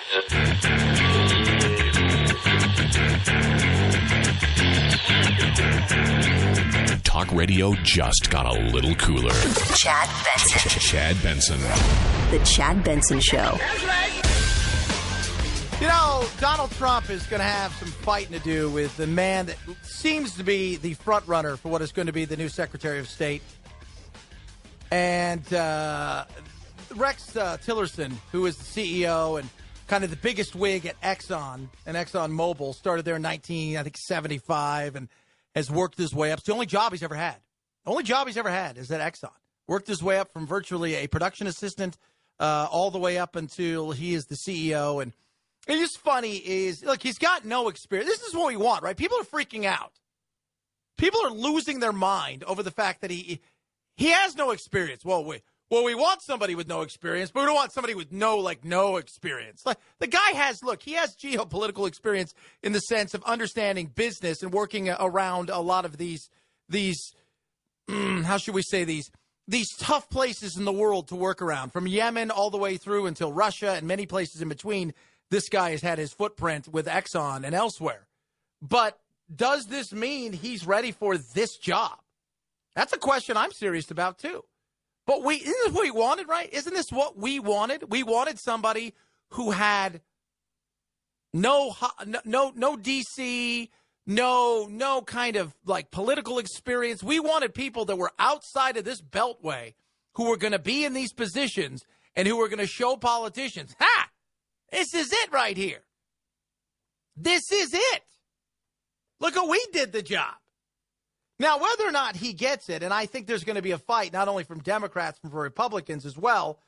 Talk radio just got a little cooler. Chad Benson. Chad Benson. The Chad Benson Show. You know, Donald Trump is going to have some fighting to do with the man that seems to be the front runner for what is going to be the new Secretary of State. And Rex Tillerson, who is the CEO and kind of the biggest wig at Exxon and ExxonMobil, started there in 1975 and has worked his way up. It's the only job he's ever had. The only job he's ever had is at Exxon. Worked his way up from virtually a production assistant all the way up until he is the CEO. And it's just funny is, look, he's got no experience. This is what we want, right? People are freaking out. People are losing their mind over the fact that he has no experience. Well, we want somebody with no experience, but we don't want somebody with no experience. Like the guy has geopolitical experience in the sense of understanding business and working around a lot of these how should we say, these tough places in the world to work around, from Yemen all the way through until Russia and many places in between. This guy has had his footprint with Exxon and elsewhere. But does this mean he's ready for this job? That's a question I'm serious about, too. But isn't this what we wanted, right? Isn't this what we wanted? We wanted somebody who had no DC, no kind of like political experience. We wanted people that were outside of this beltway who were going to be in these positions and who were going to show politicians, this is it right here. This is it. Look what we did the job. Now, whether or not he gets it, and I think there's going to be a fight, not only from Democrats, but from Republicans as well,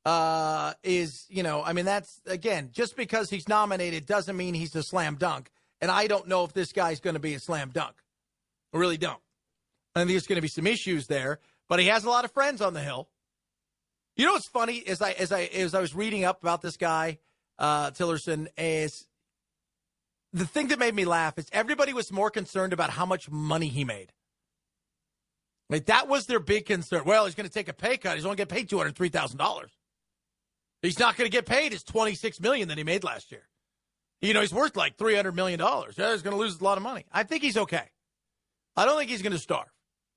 that's, again, just because he's nominated doesn't mean he's a slam dunk. And I don't know if this guy's going to be a slam dunk. I really don't. I think there's going to be some issues there, but he has a lot of friends on the Hill. You know what's funny, as I was reading up about this guy, Tillerson, is the thing that made me laugh is everybody was more concerned about how much money he made. Like, that was their big concern. Well, he's going to take a pay cut. He's only going to get paid $203,000. He's not going to get paid his $26 million that he made last year. You know, he's worth like $300 million. Yeah, he's going to lose a lot of money. I think he's okay. I don't think he's going to starve.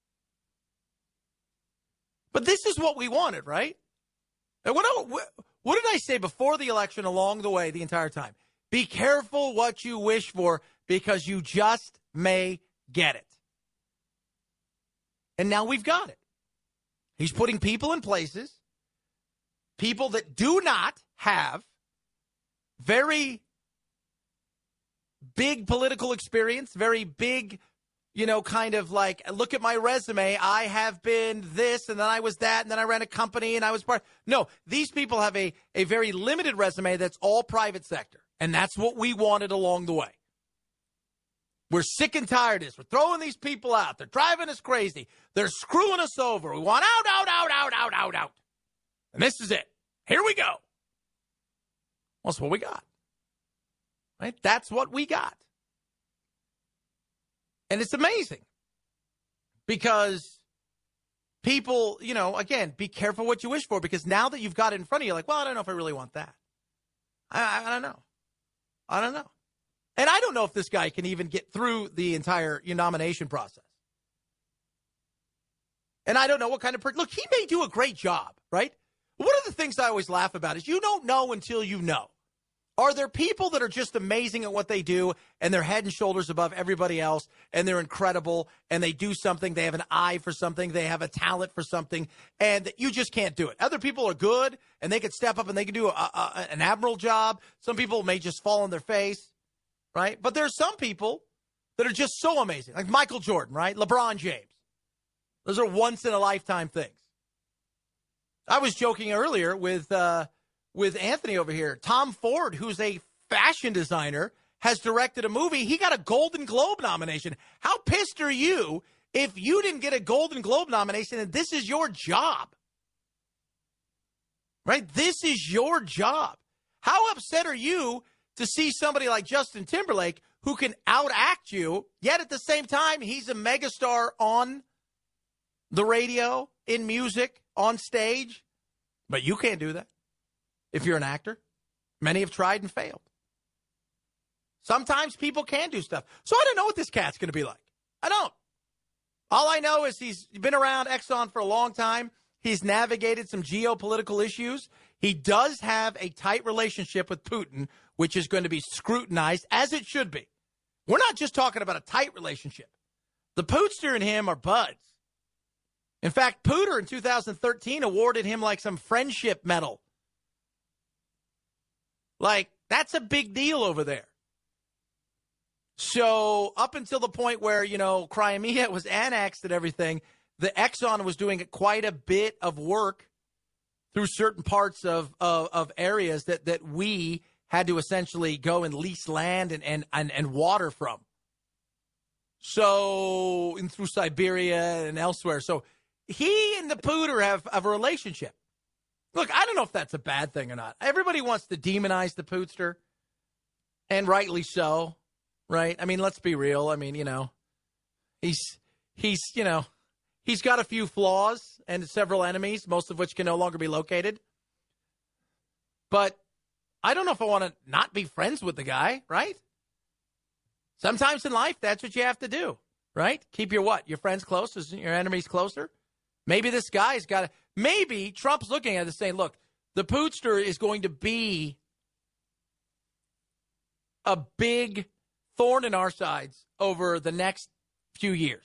But this is what we wanted, right? And what did I say before the election along the way the entire time? Be careful what you wish for because you just may get it. And now we've got it. He's putting people in places, people that do not have very big political experience, very big, kind of like, look at my resume. I have been this, and then I was that, and then I ran a company, and I was part. No, these people have a very limited resume that's all private sector. And that's what we wanted along the way. We're sick and tired of this. We're throwing these people out. They're driving us crazy. They're screwing us over. We want out. And this is it. Here we go. Well, that's what we got. Right? That's what we got. And it's amazing. Because people, again, be careful what you wish for. Because now that you've got it in front of you, like, well, I don't know if I really want that. I don't know. And I don't know if this guy can even get through the entire nomination process. And I don't know what kind of look, he may do a great job, right? One of the things I always laugh about is you don't know until you know. Are there people that are just amazing at what they do and they're head and shoulders above everybody else and they're incredible and they do something, they have an eye for something, they have a talent for something, and you just can't do it? Other people are good and they could step up and they can do an admirable job. Some people may just fall on their face, right? But there are some people that are just so amazing, like Michael Jordan, right? LeBron James. Those are once-in-a-lifetime things. I was joking earlier with Anthony over here. Tom Ford, who's a fashion designer, has directed a movie. He got a Golden Globe nomination. How pissed are you if you didn't get a Golden Globe nomination and this is your job? Right? This is your job. How upset are you to see somebody like Justin Timberlake who can outact you, yet at the same time, he's a megastar on the radio, in music, on stage, but you can't do that if you're an actor? Many have tried and failed. Sometimes people can do stuff. So I don't know what this cat's going to be like. I don't. All I know is he's been around Exxon for a long time. He's navigated some geopolitical issues. He does have a tight relationship with Putin, which is going to be scrutinized, as it should be. We're not just talking about a tight relationship. The Pootster and him are buds. In fact, Pooter in 2013 awarded him like some friendship medal. Like, that's a big deal over there. So up until the point where, Crimea was annexed and everything, the Exxon was doing quite a bit of work through certain parts of areas that we had to essentially go and lease land and water from. So, and through Siberia and elsewhere. So he and the Pooter have a relationship. Look, I don't know if that's a bad thing or not. Everybody wants to demonize the Pootster, and rightly so, right? I mean, let's be real. I mean, he's got a few flaws and several enemies, most of which can no longer be located. But I don't know if I want to not be friends with the guy, right? Sometimes in life, that's what you have to do, right? Keep your friends close, your enemies closer. Maybe this guy's got to, maybe Trump's looking at it saying, look, the Pootster is going to be a big thorn in our sides over the next few years.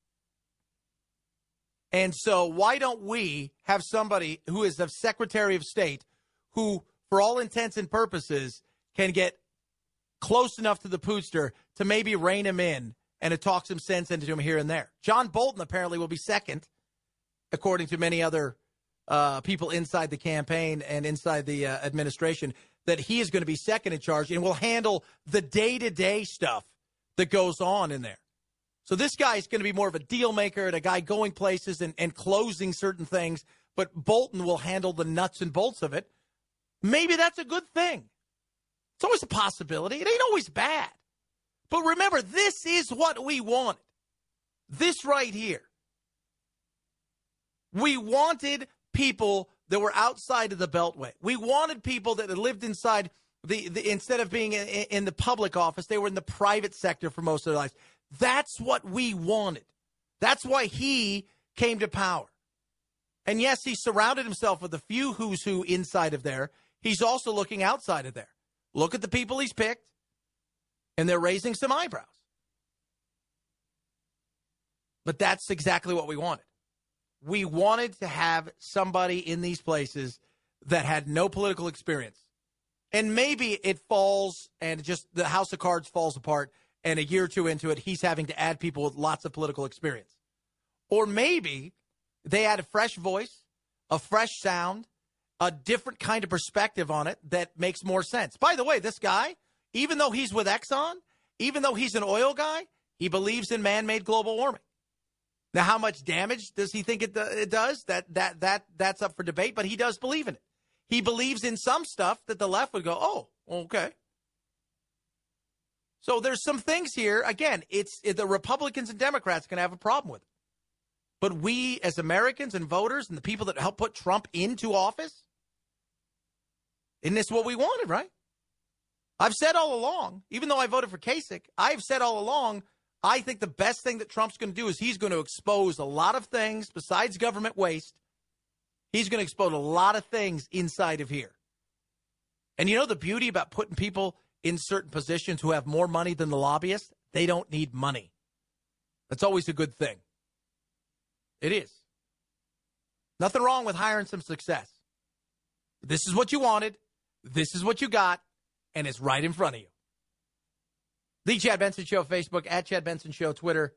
And so why don't we have somebody who is the Secretary of State who, for all intents and purposes, can get close enough to the Pootster to maybe rein him in and to talk some sense into him here and there. John Bolton apparently will be second, according to many other people inside the campaign and inside the administration, that he is going to be second in charge and will handle the day-to-day stuff that goes on in there. So this guy is going to be more of a deal maker and a guy going places and closing certain things, but Bolton will handle the nuts and bolts of it. Maybe that's a good thing. It's always a possibility. It ain't always bad. But remember, this is what we wanted. This right here. We wanted people that were outside of the Beltway. We wanted people that had lived inside instead of being in the public office, they were in the private sector for most of their lives. That's what we wanted. That's why he came to power. And yes, he surrounded himself with a few who's who inside of there. He's also looking outside of there. Look at the people he's picked, and they're raising some eyebrows. But that's exactly what we wanted. We wanted to have somebody in these places that had no political experience. And maybe it falls and just the house of cards falls apart, and a year or two into it, he's having to add people with lots of political experience. Or maybe they add a fresh voice, a fresh sound, a different kind of perspective on it that makes more sense. By the way, this guy, even though he's with Exxon, even though he's an oil guy, he believes in man-made global warming. Now, how much damage does he think it does? That's up for debate, but he does believe in it. He believes in some stuff that the left would go, oh, okay. So there's some things here. Again, the Republicans and Democrats can have a problem with it. But we as Americans and voters and the people that helped put Trump into office, isn't this what we wanted, right? I've said all along, even though I voted for Kasich, I've said all along, I think the best thing that Trump's going to do is he's going to expose a lot of things besides government waste. He's going to expose a lot of things inside of here. And you know the beauty about putting people in certain positions who have more money than the lobbyists? They don't need money. That's always a good thing. It is. Nothing wrong with hiring some success. This is what you wanted. This is what you got. And it's right in front of you. The Chad Benson Show, Facebook, at Chad Benson Show, Twitter,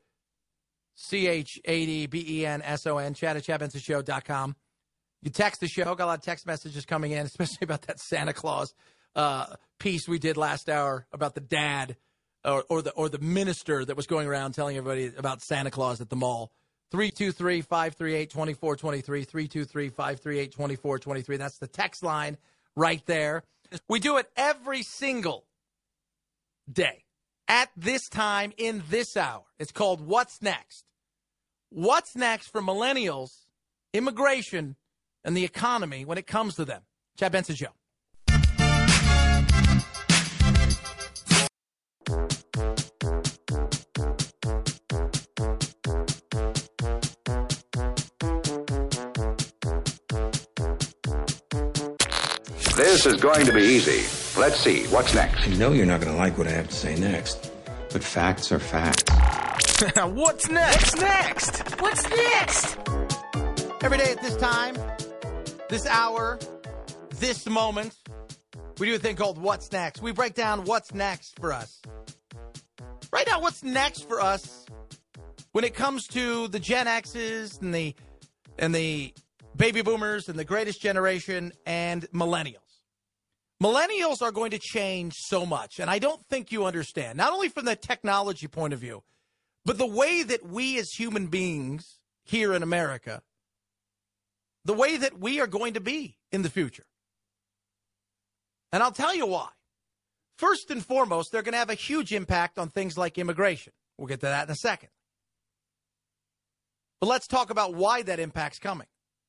ChadBenson, chat at ChadBensonShow.com. You text the show. Got a lot of text messages coming in, especially about that Santa Claus piece we did last hour about the dad or the minister that was going around telling everybody about Santa Claus at the mall. 323-538-2423, 323-538-2423. That's the text line right there. We do it every single day at this time in this hour. It's called What's Next? What's next for millennials, immigration, and the economy when it comes to them? Chad Benson Show. This is going to be easy. Let's see. What's next? I know you're not going to like what I have to say next, but facts are facts. What's next? Next? What's next? Every day at this time, this hour, this moment, we do a thing called What's Next. We break down what's next for us. Right now, what's next for us when it comes to the Gen X's and the baby boomers and the greatest generation and millennials. Millennials are going to change so much, and I don't think you understand, not only from the technology point of view, but the way that we as human beings here in America, the way that we are going to be in the future. And I'll tell you why. First and foremost, they're going to have a huge impact on things like immigration. We'll get to that in a second. But let's talk about why that impact's coming.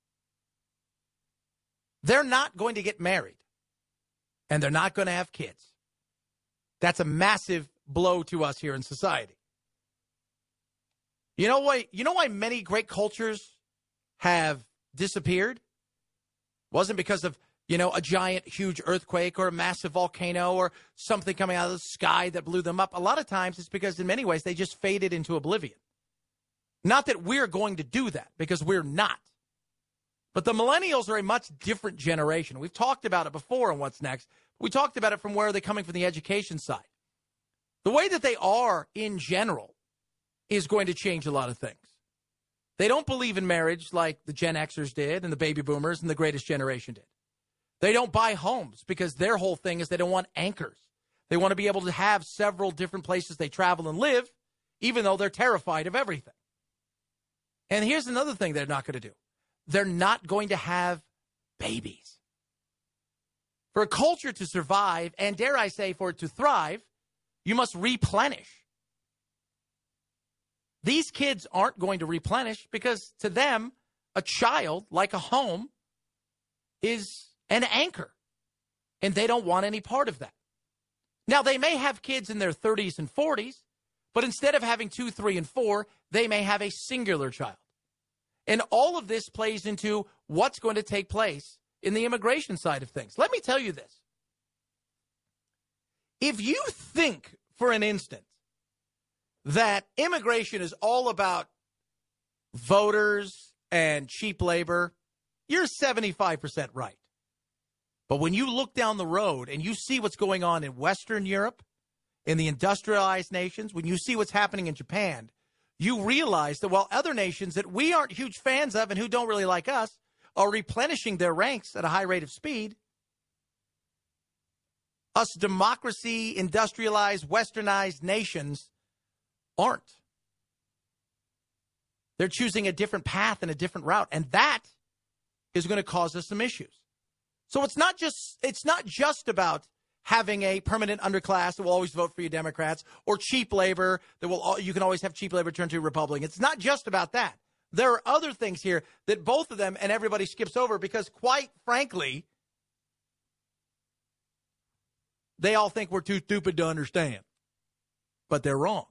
They're not going to get married, and they're not going to have kids. That's a massive blow to us here in society. You know why many great cultures have disappeared? Wasn't because of, a giant, huge earthquake or a massive volcano or something coming out of the sky that blew them up. A lot of times it's because in many ways they just faded into oblivion. Not that we're going to do that, because we're not. But the millennials are a much different generation. We've talked about it before on What's Next. We talked about it from where are they coming from the education side. The way that they are in general is going to change a lot of things. They don't believe in marriage like the Gen Xers did and the baby boomers and the greatest generation did. They don't buy homes because their whole thing is they don't want anchors. They want to be able to have several different places they travel and live, even though they're terrified of everything. And here's another thing they're not going to do. They're not going to have babies. For a culture to survive, and dare I say for it to thrive, you must replenish. These kids aren't going to replenish because to them, a child, like a home, is an anchor. And they don't want any part of that. Now, they may have kids in their 30s and 40s, but instead of having 2, 3, and 4, they may have a singular child. And all of this plays into what's going to take place in the immigration side of things. Let me tell you this. If you think for an instant that immigration is all about voters and cheap labor, you're 75% right. But when you look down the road and you see what's going on in Western Europe, in the industrialized nations, when you see what's happening in Japan, you realize that while other nations that we aren't huge fans of and who don't really like us are replenishing their ranks at a high rate of speed, us democracy, industrialized, westernized nations aren't. They're choosing a different path and a different route, and that is going to cause us some issues. So it's not just about having a permanent underclass that will always vote for you Democrats, or cheap labor that you can always have cheap labor turn to Republican. It's not just about that. There are other things here that both of them and everybody skips over because, quite frankly, they all think we're too stupid to understand. But they're wrong.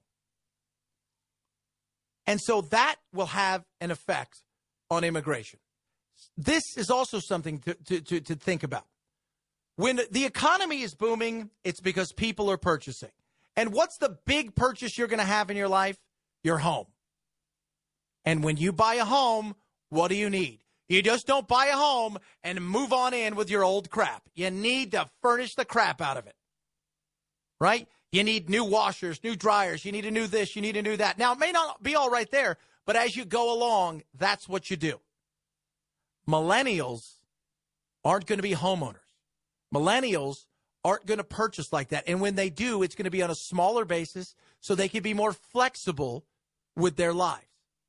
And so that will have an effect on immigration. This is also something to think about. When the economy is booming, it's because people are purchasing. And what's the big purchase you're going to have in your life? Your home. And when you buy a home, what do you need? You just don't buy a home and move on in with your old crap. You need to furnish the crap out of it. Right? You need new washers, new dryers. You need a new this, you need a new that. Now, it may not be all right there, but as you go along, that's what you do. Millennials aren't going to be homeowners. Millennials aren't going to purchase like that. And when they do, it's going to be on a smaller basis so they can be more flexible with their lives.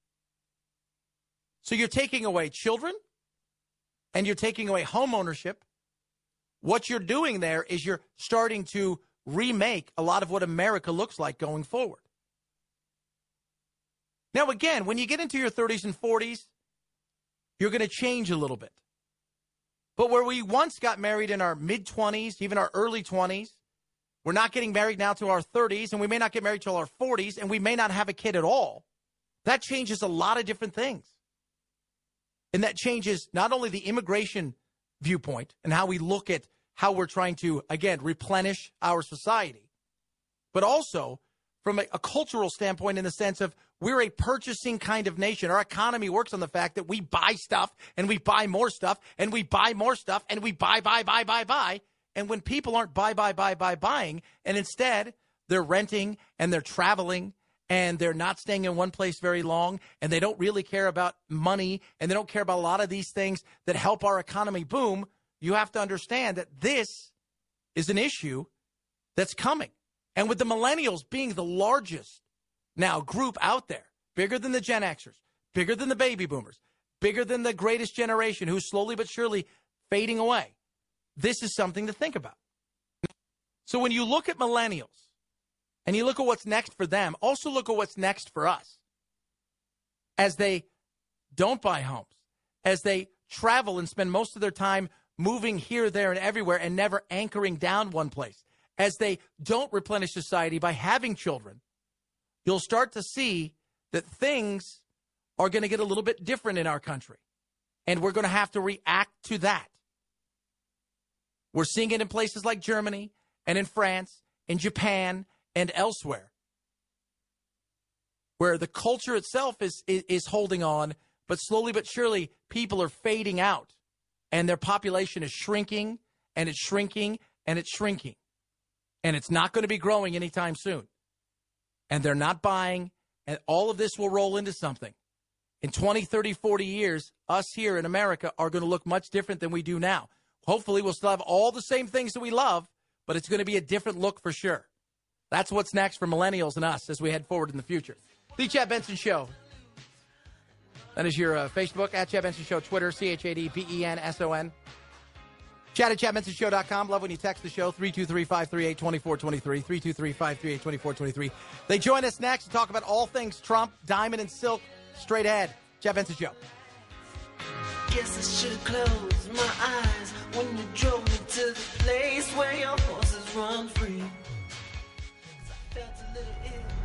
So you're taking away children and you're taking away home ownership. What you're doing there is you're starting to remake a lot of what America looks like going forward. Now, again, when you get into your 30s and 40s, you're going to change a little bit. But where we once got married in our mid-20s, even our early 20s, we're not getting married now to our 30s, and we may not get married till our 40s, and we may not have a kid at all. That changes a lot of different things. And that changes not only the immigration viewpoint and how we look at how we're trying to, again, replenish our society, but also from a cultural standpoint in the sense of we're a purchasing kind of nation. Our economy works on the fact that we buy stuff and we buy more stuff and we buy more stuff and we buy. And when people aren't buying, and instead they're renting and they're traveling and they're not staying in one place very long and they don't really care about money and they don't care about a lot of these things that help our economy boom, you have to understand that this is an issue that's coming. And with the millennials being the largest now group out there, bigger than the Gen Xers, bigger than the baby boomers, bigger than the greatest generation who's slowly but surely fading away, this is something to think about. So when you look at millennials and you look at what's next for them, also look at what's next for us. As they don't buy homes, as they travel and spend most of their time moving here, there, and everywhere and never anchoring down one place, as they don't replenish society by having children, you'll start to see that things are going to get a little bit different in our country. And we're going to have to react to that. We're seeing it in places like Germany and in France, in Japan, and elsewhere, where the culture itself is holding on, but slowly but surely people are fading out, and their population is shrinking, and it's shrinking, and it's shrinking. And it's not going to be growing anytime soon. And they're not buying, and all of this will roll into something. In 20, 30, 40 years, us here in America are going to look much different than we do now. Hopefully, we'll still have all the same things that we love, but it's going to be a different look for sure. That's what's next for millennials and us as we head forward in the future. The Chad Benson Show. That is your Facebook, at Chad Benson Show, Twitter, ChadBenson. Chat at ChadBensonShow.com. Love when you text the show, 323-538-2423, 323-538-2423. They join us next to talk about all things Trump, Diamond, and Silk. Straight ahead, Chad Benson Show. Guess I should have closed my eyes when you drove me to the place where your horses run free. I felt a little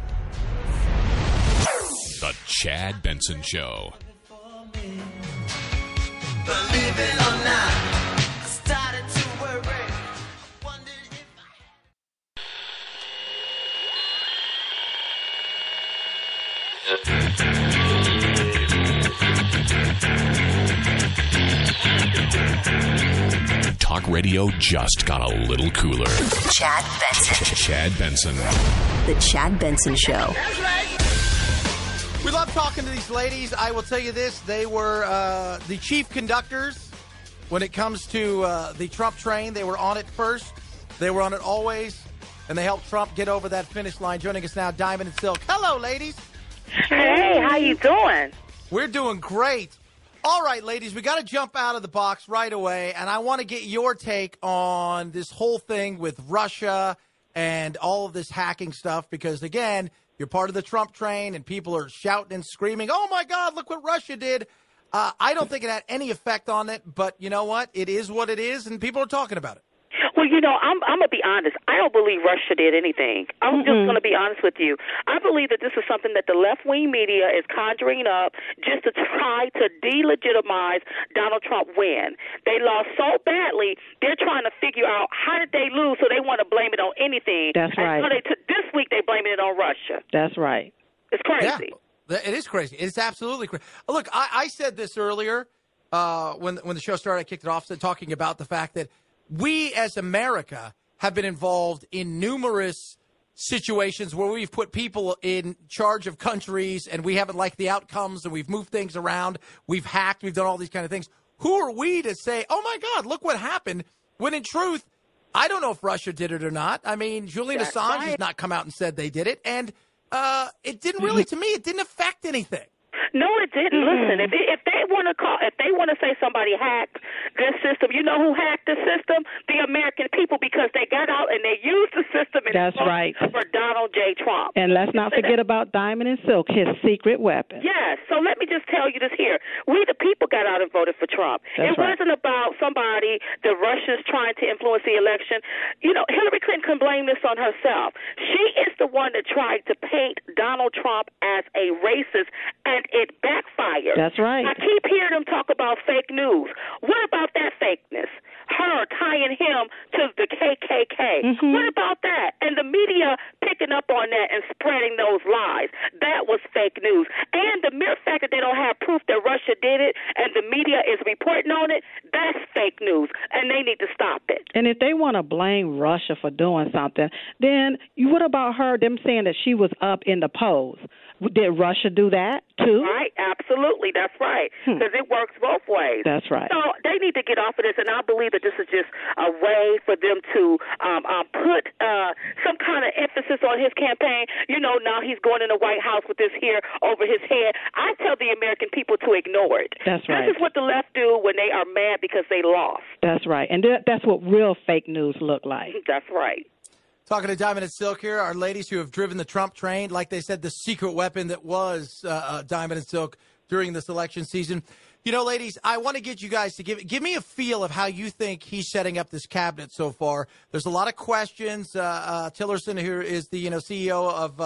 ill. The Chad Benson Show. Believe it or not, I started to worry. Wondered if Talk radio just got a little cooler. Chad Benson. Chad Benson. The Chad Benson Show. We love talking to these ladies. I will tell you this. They were the chief conductors when it comes to the Trump train. They were on it first. They were on it always. And they helped Trump get over that finish line. Joining us now, Diamond and Silk. Hello, ladies. Hey, how you doing? We're doing great. All right, ladies, we got to jump out of the box right away. And I want to get your take on this whole thing with Russia and all of this hacking stuff. Because, again, you're part of the Trump train, and people are shouting and screaming, oh, my God, look what Russia did. I don't think it had any effect on it, but you know what? It is what it is, and people are talking about it. Well, you know, I'm going to be honest. I don't believe Russia did anything. I'm just going to be honest with you. I believe that this is something that the left-wing media is conjuring up just to try to delegitimize Donald Trump win. They lost so badly, they're trying to figure out how did they lose, so they want to blame it on anything. That's right. And so this week they're blaming it on Russia. That's right. It's crazy. Yeah, it is crazy. It's absolutely crazy. Look, I said this earlier when the show started. I kicked it off talking about the fact that we as America have been involved in numerous situations where we've put people in charge of countries and we haven't liked the outcomes and we've moved things around. We've hacked. We've done all these kind of things. Who are we to say, oh, my God, look what happened, when in truth, I don't know if Russia did it or not. I mean, Julian Assange has not come out and said they did it. And it didn't really, to me, it didn't affect anything. No, it didn't. Listen, if they want to say somebody hacked this system, you know who hacked the system? The American people, because they got out and they used the system. And that's right. For Donald J. Trump. And let's not forget about Diamond and Silk, his secret weapon. Yes. So let me just tell you this here. We, the people, got out and voted for Trump. That's right. Wasn't about somebody, the Russians trying to influence the election. You know, Hillary Clinton can blame this on herself. She is the one that tried to paint Donald Trump as a racist, and it backfired. That's right. I keep hearing them talk about fake news. What about that fakeness? him to the KKK. Mm-hmm. What about that? And the media picking up on that and spreading those lies. That was fake news. And the mere fact that they don't have proof that Russia did it and the media is reporting on it, that's fake news, and they need to stop it. And if they want to blame Russia for doing something, then what about them saying that she was up in the polls? Did Russia do that, too? Right, absolutely. That's right, because it works both ways. That's right. So they need to get off of this, and I believe that this is just a way for them to put some kind of emphasis on his campaign. You know, now he's going in the White House with this here over his head. I tell the American people to ignore it. That's right. This is what the left do when they are mad because they lost. That's right. And that's what real fake news look like. That's right. Talking to Diamond and Silk here, our ladies who have driven the Trump train, like they said, the secret weapon that was Diamond and Silk during this election season. You know, ladies, I want to get you guys to give me a feel of how you think he's setting up this cabinet so far. There's a lot of questions. Tillerson, who is the CEO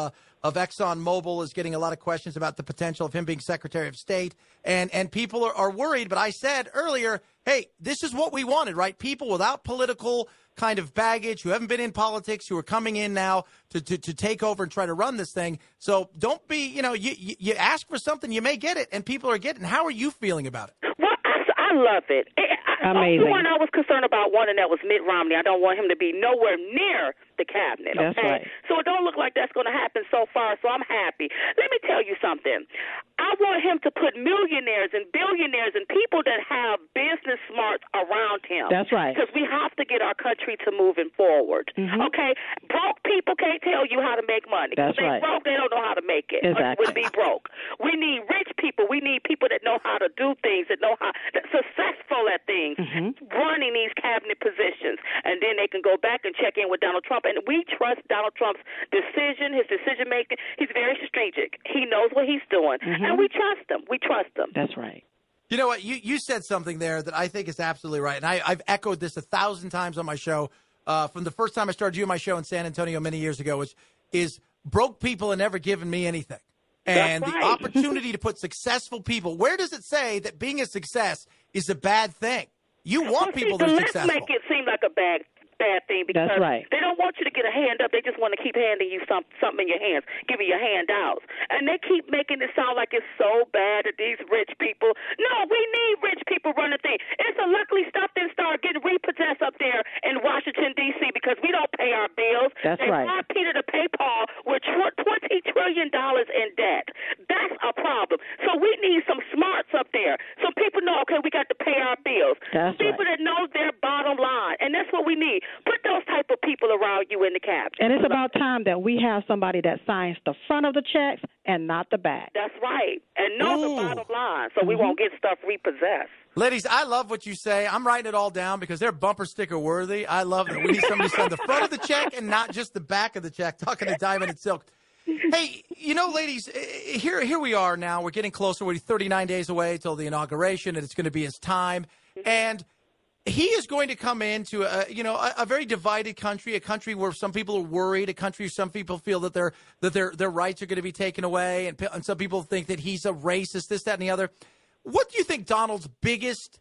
of ExxonMobil, is getting a lot of questions about the potential of him being Secretary of State. And people are worried. But I said earlier, hey, this is what we wanted, right? People without political kind of baggage, who haven't been in politics, who are coming in now to take over and try to run this thing. So don't be, you ask for something, you may get it, and people are getting. How are you feeling about it? Well, I love it. Amazing. The one I was concerned about and that was Mitt Romney. I don't want him to be nowhere near the cabinet. Okay? That's right. So it don't look like that's going to happen so far, so I'm happy. Let me tell you something. I want him to put millionaires and billionaires and people that have business smarts around him. That's right. Because we have to get our country to moving forward. Mm-hmm. Okay? Broke people can't tell you how to make money. That's right. Broke, they don't know how to make it. Exactly. Would be broke. We need rich people. We need people that know how to do things, that know how, that's successful at things, running these cabinet positions. And then they can go back and check in with Donald Trump. And we trust Donald Trump's decision, his decision-making. He's very strategic. He knows what he's doing. And we trust him. We trust him. That's right. You know what? You said something there that I think is absolutely right. And I've echoed this 1,000 times on my show from the first time I started doing my show in San Antonio many years ago, which is broke people have never given me anything. And That's right. The opportunity to put successful people, where does it say that being a success is a bad thing? You want people that are successful. Let's make it seem like a bad thing because That's right. they don't want you to get a hand up. They just want to keep handing you something in your hands, giving you handouts. And they keep making it sound like it's so bad that these rich people. No, we need rich people running things. It's a luckily stuff that start getting repossessed up there in Washington, D.C. because we don't pay our bills. That's they right. robbed Peter to pay Paul with $20 trillion in debt. That's a problem. So we need some smarts up there so people know, okay, we got to pay our bills. That's People right. that know their bottom line. And that's what we need. Put those type of people around you in the cabinet. And it's about time that we have somebody that signs the front of the checks and not the back. That's right. And know the bottom line so we won't get stuff repossessed. Ladies, I love what you say. I'm writing it all down because they're bumper sticker worthy. I love that we need somebody to sign the front of the check and not just the back of the check. Talking to Diamond and Silk. Hey, ladies, here we are now. We're getting closer. We're 39 days away till the inauguration, and it's going to be his time. And he is going to come into a very divided country, a country where some people are worried, a country where some people feel that their rights are going to be taken away, and some people think that he's a racist, this, that, and the other. What do you think Donald's biggest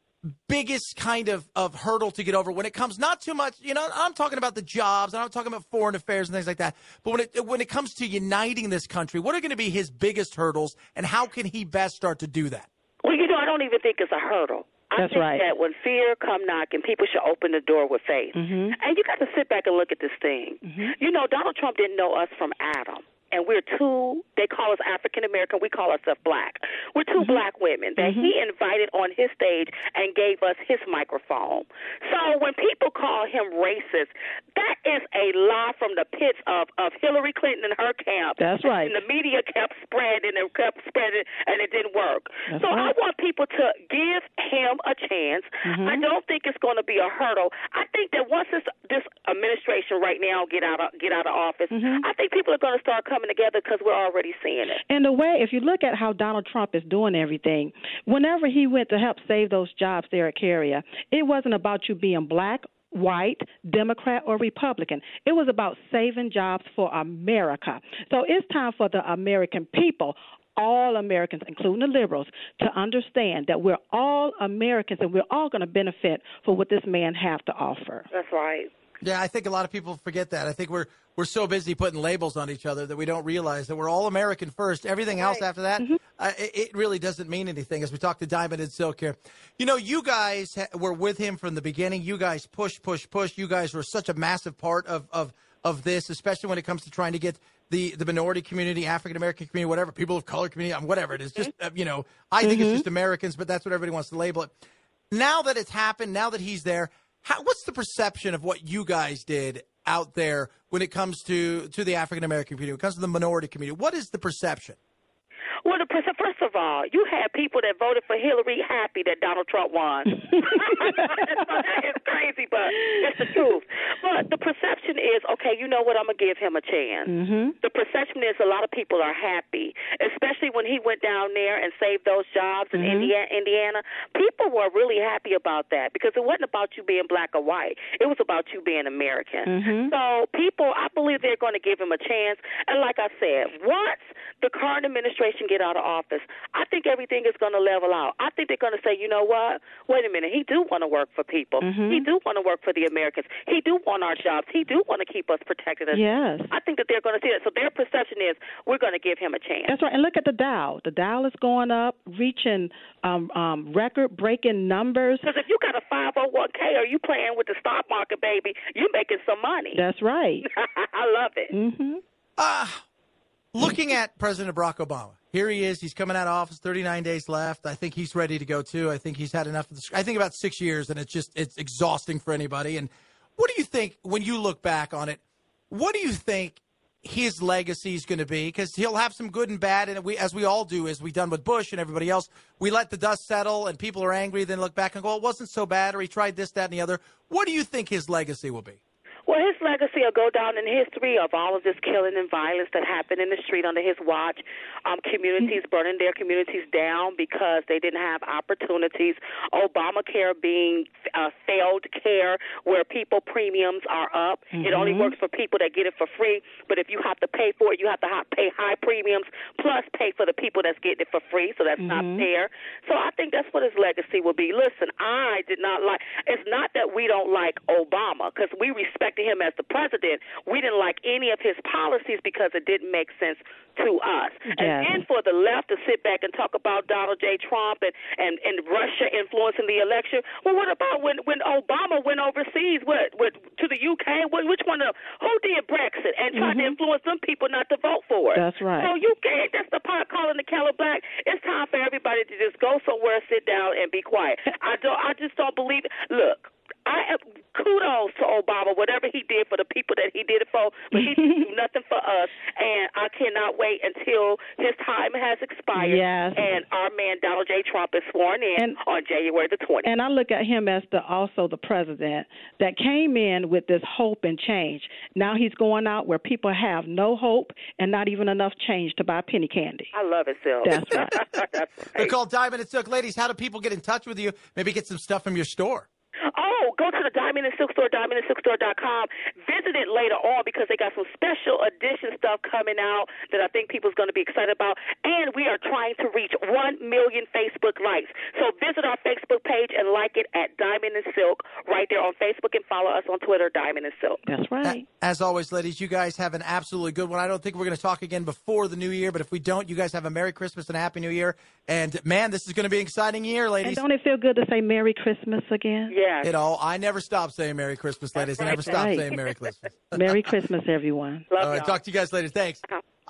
kind of hurdle to get over when it comes, not too much, I'm talking about the jobs, I'm talking about foreign affairs and things like that, but when it comes to uniting this country, what are going to be his biggest hurdles, and how can he best start to do that? Well, I don't even think it's a hurdle. That's I think right. that when fear come knocking, people should open the door with faith. And you got to sit back and look at this thing. Donald Trump didn't know us from Adam. And we're they call us African American, we call ourselves black. We're two black women that he invited on his stage and gave us his microphone. So when people call him racist, that is a lie from the pits of Hillary Clinton and her camp. That's right. And the media kept spreading and it didn't work. That's so right. I want people to give him a chance. I don't think it's going to be a hurdle. I think that once this administration right now get out of office, I think people are going to start coming together because we're already seeing it. And the way, if you look at how Donald Trump is doing everything, whenever he went to help save those jobs there at Carrier, it wasn't about you being black, white, Democrat, or Republican. It was about saving jobs for America. So it's time for the American people, all Americans, including the liberals, to understand that we're all Americans and we're all going to benefit for what this man has to offer. That's right. Yeah, I think a lot of people forget that. I think we're so busy putting labels on each other that we don't realize that we're all American first. Everything else after that, it really doesn't mean anything. As we talk to Diamond and Silk here, you know, you guys were with him from the beginning. You guys push. You guys were such a massive part of this, especially when it comes to trying to get the minority community, African American community, whatever, people of color community, whatever it is. Just you know, I think it's just Americans, but that's what everybody wants to label it. Now that it's happened, now that he's there. What's the perception of what you guys did out there when it comes to the African American community, when it comes to the minority community? What is the perception? Well, first of all, you had people that voted for Hillary happy that Donald Trump won. That is crazy, but it's the truth. But the perception is, okay, you know what, I'm going to give him a chance. The perception is a lot of people are happy, especially when he went down there and saved those jobs in Indiana. People were really happy about that because it wasn't about you being black or white. It was about you being American. So people, I believe they're going to give him a chance. And like I said, once the current administration get out of office, I think everything is going to level out. I think they're going to say, you know what? Wait a minute. He do want to work for people. He do want to work for the Americans. He do want our jobs. He do want to keep us protected. Yes. I think that they're going to see that. So their perception is we're going to give him a chance. That's right. And look at the Dow. The Dow is going up, reaching record-breaking numbers. Because if you got a 501k or you playing with the stock market, baby, you're making some money. That's right. I love it. Looking at President Barack Obama, here he is. He's coming out of office, 39 days left. I think he's ready to go, too. I think he's had enough of this. I think about 6 years, and it's exhausting for anybody. And what do you think, when you look back on it, what do you think his legacy is going to be? Because he'll have some good and bad, and as we all do, as we done with Bush and everybody else, we let the dust settle, and people are angry, then look back and go, it wasn't so bad, or he tried this, that, and the other. What do you think his legacy will be? Well, his legacy will go down in history of all of this killing and violence that happened in the street under his watch. Communities burning their communities down because they didn't have opportunities. Obamacare being failed care where people premiums are up. It only works for people that get it for free. But if you have to pay for it, you have to pay high premiums plus pay for the people that's getting it for free. So that's not fair. So I think that's what his legacy will be. Listen, I did not like. It's not that we don't like Obama because we respect him as the president. We didn't like any of his policies because it didn't make sense to us. And then for the left to sit back and talk about Donald J. Trump and Russia influencing the election. Well, what about when Obama went overseas to the UK? Which one of who did Brexit and tried to influence them people not to vote for it? That's right. So you can't. That's the part calling the kettle black. It's time for everybody to just go somewhere, sit down, and be quiet. I just don't believe it. Look. Kudos to Obama, whatever he did for the people that he did it for, but he didn't do nothing for us, and I cannot wait until his time has expired and our man Donald J. Trump is sworn in on January the 20th. And I look at him as also the president that came in with this hope and change. Now he's going out where people have no hope and not even enough change to buy penny candy. I love it, Sil. That's right. That's right. They're called Diamond and Silk. Ladies, how do people get in touch with you? Maybe get some stuff from your store. Oh, go to the Diamond and Silk store, diamondandsilkstore.com. Visit it later on because they got some special edition stuff coming out that I think people's going to be excited about. And we are trying to reach 1 million Facebook likes. So visit our Facebook page and like it at Diamond and Silk right there on Facebook and follow us on Twitter, Diamond and Silk. That's right. As always, ladies, you guys have an absolutely good one. I don't think we're going to talk again before the new year, but if we don't, you guys have a Merry Christmas and a Happy New Year. And, man, this is going to be an exciting year, ladies. And don't it feel good to say Merry Christmas again? Yeah. I never stop saying Merry Christmas, ladies. I never stop saying Merry Christmas. Merry Christmas, everyone. Love All right, y'all. talk to you guys later. Thanks.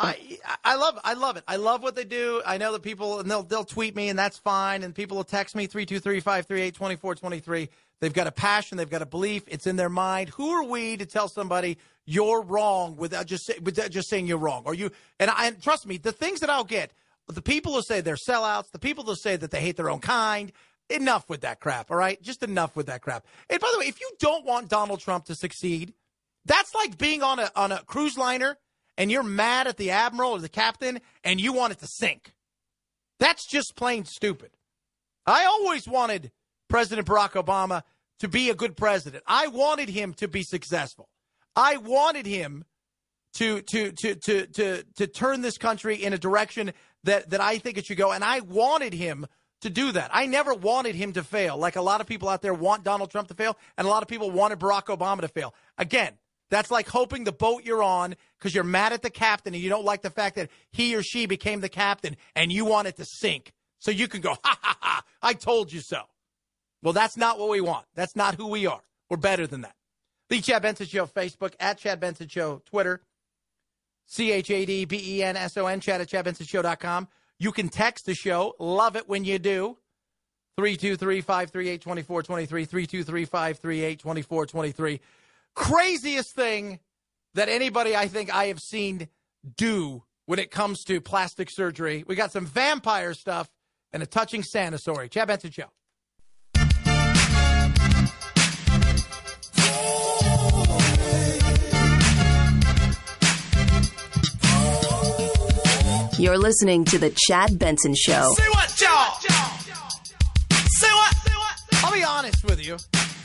I love it. I love what they do. I know that people, and they'll tweet me, and that's fine. And people will text me 323-538-2423. They've got a passion. They've got a belief. It's in their mind. Who are we to tell somebody you're wrong without just saying you're wrong? And trust me, the things that I'll get, the people who say they're sellouts, the people who say that they hate their own kind. Enough with that crap, all right? Just enough with that crap. And by the way, if you don't want Donald Trump to succeed, that's like being on a cruise liner and you're mad at the admiral or the captain and you want it to sink. That's just plain stupid. I always wanted President Barack Obama to be a good president. I wanted him to be successful. I wanted him to turn this country in a direction that I think it should go. And I wanted him to do that. I never wanted him to fail. Like a lot of people out there want Donald Trump to fail, and a lot of people wanted Barack Obama to fail. Again, that's like hoping the boat you're on, because you're mad at the captain and you don't like the fact that he or she became the captain and you want it to sink. So you can go, ha, ha, ha, I told you so. Well, that's not what we want. That's not who we are. We're better than that. The Chad Benson Show, Facebook, at Chad Benson Show, Twitter, ChadBenson, Chad at ChadBensonShow.com. You can text the show. Love it when you do. 323-538-2423, 323-538-2423. Craziest thing that anybody I think I have seen do when it comes to plastic surgery. We got some vampire stuff and a touching Santa story. Chad Benson Show. You're listening to The Chad Benson Show. Say what, y'all? Say what? I'll be honest with you.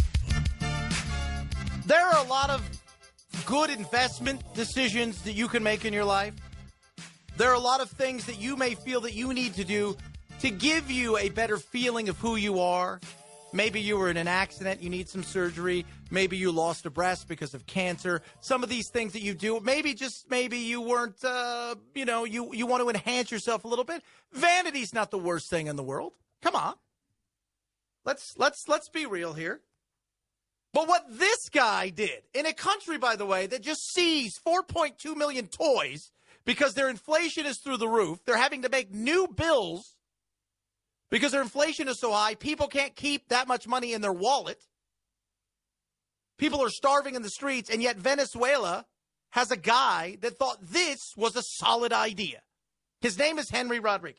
There are a lot of good investment decisions that you can make in your life. There are a lot of things that you may feel that you need to do to give you a better feeling of who you are. Maybe you were in an accident, you need some surgery. Maybe you lost a breast because of cancer. Some of these things that you do, maybe you weren't, you want to enhance yourself a little bit. Vanity's not the worst thing in the world. Come on. Let's be real here. But what this guy did, in a country, by the way, that just seized 4.2 million toys because their inflation is through the roof, they're having to make new bills because their inflation is so high, people can't keep that much money in their wallet. People are starving in the streets, and yet Venezuela has a guy that thought this was a solid idea. His name is Henry Rodriguez.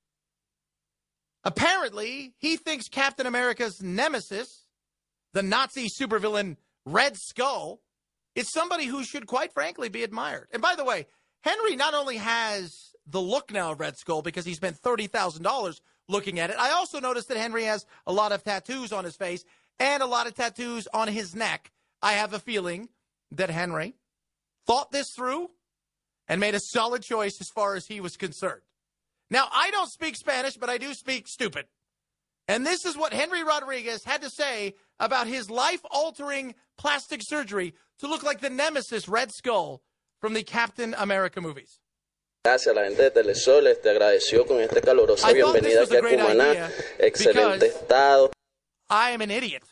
Apparently, he thinks Captain America's nemesis, the Nazi supervillain Red Skull, is somebody who should, quite frankly, be admired. And by the way, Henry not only has the look now of Red Skull because he spent $30,000 looking at it. I also noticed that Henry has a lot of tattoos on his face and a lot of tattoos on his neck. I have a feeling that Henry thought this through and made a solid choice as far as he was concerned. Now, I don't speak Spanish, but I do speak stupid. And this is what Henry Rodriguez had to say about his life-altering plastic surgery to look like the nemesis Red Skull from the Captain America movies. Gracias a la gente de Telesol, agradeció con esta calurosa bienvenida aquí a Cumaná. Excelente estado. I am an idiot.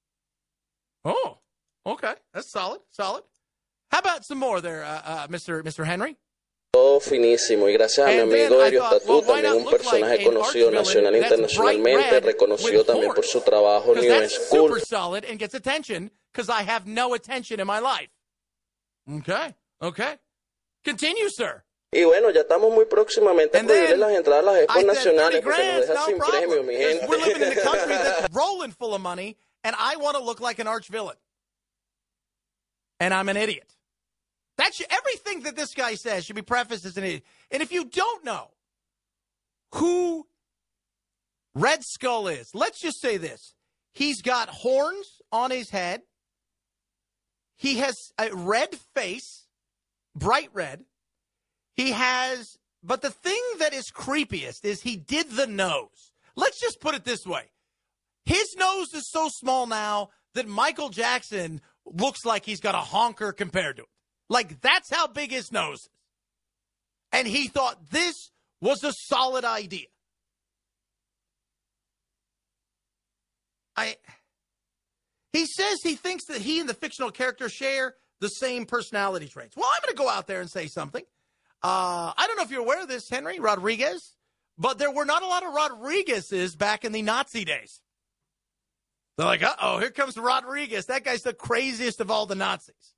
Oh, okay. That's solid. Solid. How about some more there, Mr. Henry? Todo finísimo. Y gracias a mi amigo Elio Tatú, también un personaje conocido nacional e internacionalmente, reconocido también por su trabajo New School. Super solid and gets attention because I have no attention in my life. Okay. Continue, sir. Y bueno, ya estamos muy próximamente a prohibirle las entradas a las expos nacionales porque nos deja sin premio, mi gente. We're living in a country that's rolling full of money, and I want to look like an arch villain. And I'm an idiot. Everything that this guy says should be prefaced as an idiot. And if you don't know who Red Skull is, let's just say this. He's got horns on his head. He has a red face, bright red. But the thing that is creepiest is he did the nose. Let's just put it this way. His nose is so small now that Michael Jackson looks like he's got a honker compared to it. Like, that's how big his nose is. And he thought this was a solid idea. He says he thinks that he and the fictional character share the same personality traits. Well, I'm going to go out there and say something. I don't know if you're aware of this, Henry Rodriguez, but there were not a lot of Rodriguezes back in the Nazi days. They're like, uh-oh, here comes Rodriguez. That guy's the craziest of all the Nazis.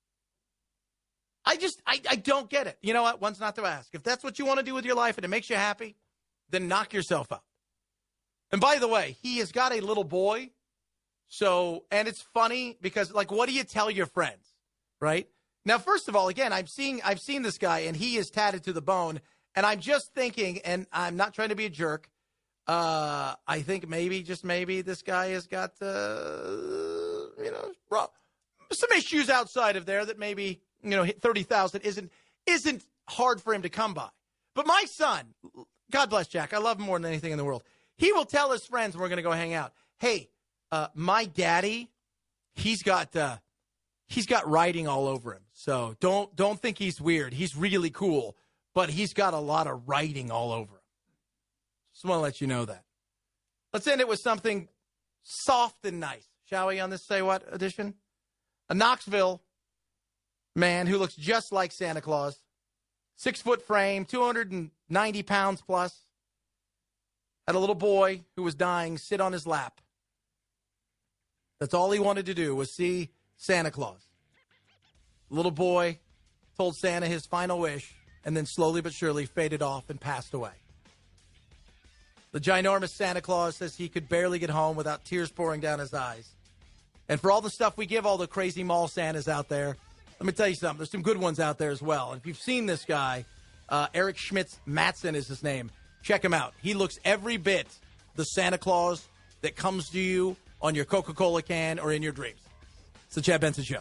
I don't get it. You know what? One's not to ask. If that's what you want to do with your life and it makes you happy, then knock yourself out. And by the way, he has got a little boy. And it's funny because, like, what do you tell your friends, right? Now, first of all, again, I've seen this guy, and he is tatted to the bone, and I'm just thinking, and I'm not trying to be a jerk, I think maybe this guy has got, some issues outside of there that maybe, $30,000 isn't hard for him to come by. But my son, God bless Jack, I love him more than anything in the world. He will tell his friends when we're going to go hang out, hey, my daddy, he's got writing all over him. So don't think he's weird. He's really cool, but he's got a lot of writing all over him. Just want to let you know that. Let's end it with something soft and nice, shall we, on this Say What edition? A Knoxville man who looks just like Santa Claus, 6-foot frame, 290 pounds plus, had a little boy who was dying sit on his lap. That's all he wanted to do was see Santa Claus. The little boy told Santa his final wish and then slowly but surely faded off and passed away. The ginormous Santa Claus says he could barely get home without tears pouring down his eyes. And for all the stuff we give all the crazy mall Santas out there, let me tell you something. There's some good ones out there as well. And if you've seen this guy, Eric Schmitz Matson is his name. Check him out. He looks every bit the Santa Claus that comes to you on your Coca-Cola can or in your dreams. It's the Chad Benson Show.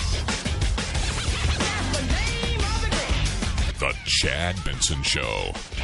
The Chad Benson Show.